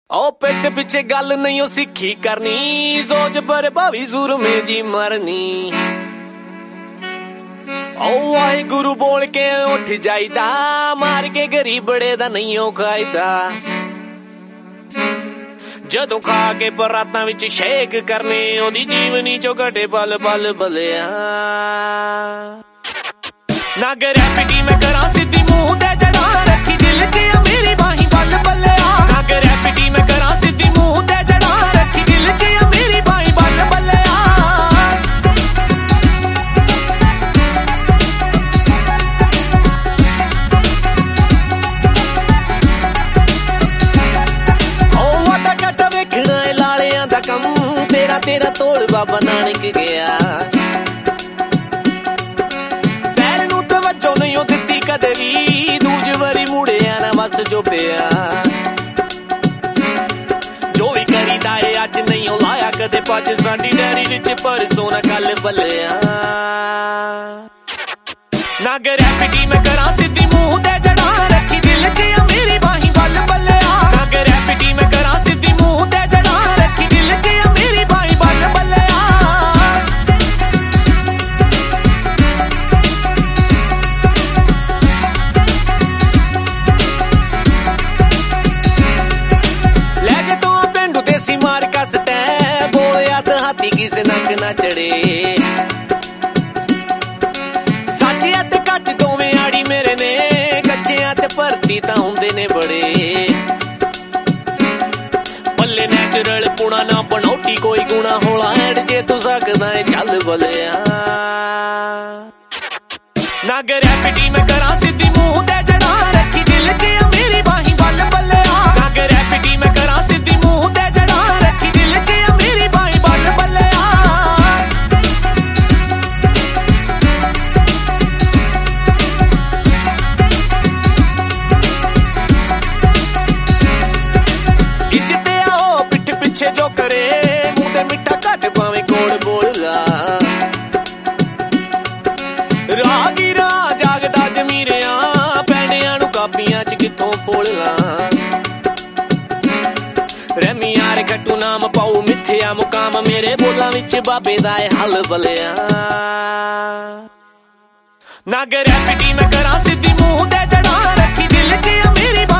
ओ पेट पिछे गल नहीं ओ सिखी करनी, सोच पर भावी सूरमे जी मरनी। ओ वाहे गुरु बोल के उठ जाईदा, मार के गरीबड़े दा नहीं ओ खाईदा। जदों खा के परातां विच शेक करने, ओदी जीवनी चो घटे पल पल बलिया। ना ग्रैफिटी मैं करा सिद्धी मुंह ते जड़ा, रखी दिल च मेरी बाही बल बलिया। ना ग्रैफिटी मैं करा सिद्धी मुंह ते जड़ा, रखी दिल च मेरी बाही बल बलिया। ओ वादा कट वेखना लालियां दा कम, तेरा तेरा तोड़ बाबा नानक गया। नहीं दिती कदे भी, दूज वरी मुड़िया ना बस जो पिया। जो भी करीदा है अज नहीं लाया कदे पज, साडी डैरी विच परसों ना कल बलिया। ना ग्रैफिटी मैं करा सिद्धी मुंह ते जड़ा, रखी दिल च मेरी बाही बल बलिया। ना ग्रैफिटी मैं करा सिद्धी मुंह ते जड़ा, रखी दिल च मेरी बाही बल बलिया। मार कसते बोलिया तो हाथी किसे नक ना चढ़े, सच ते कच दोवें आड़ी मेरे ने, कच्चियां ते भरती तां हुंदे ने बड़े। पल्ले नैचुरल पुणा ना बनौटी कोई गुणा, होला हैड जे तू सकदा है चल बलिया। ना ग्रैफिटी मैं करा सिद्धी मुंह ते जड़ा, रखी दिल च मेरी बाही बल बलिया। ना ग्रैफिटी मैं करा सिद्धी मुंह ते जड़ा, रखी दिल च मेरी बाही बल बलिया। इज्जत आओ पिठ पिछे जो करे, मुंह ते मिठा घट पावे कोड़ बोलगा। रागी जागदा जमीरिया, पैणियां नू कापियां च किथों फोलगा। रैमी यार खट्टू नाम पाऊ मिथ्या मुकाम, मेरे बोलां विच बाबे दा हल बलिया। ना ग्रैफिटी मैं करा सिद्धी मुंह ते जड़ा, रखी दिल च मेरी